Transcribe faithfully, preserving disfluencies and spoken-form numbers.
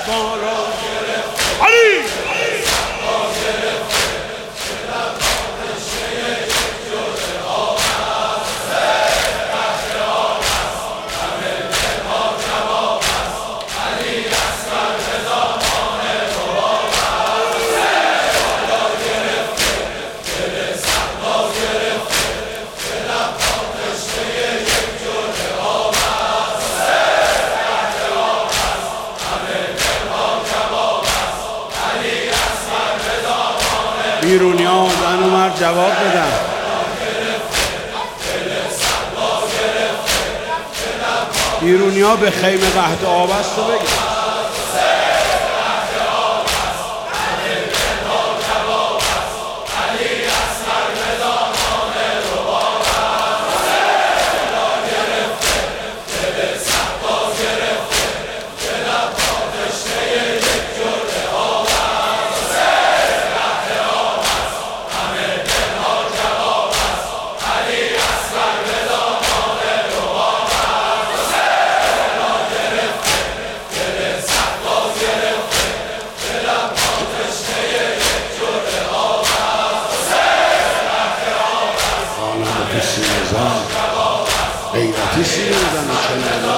ما را علی بیرونی ها زن و مرد جواب بدن. بیرونی ها به خیمه قحط آب است و بگن غیرتی سینه زن چنین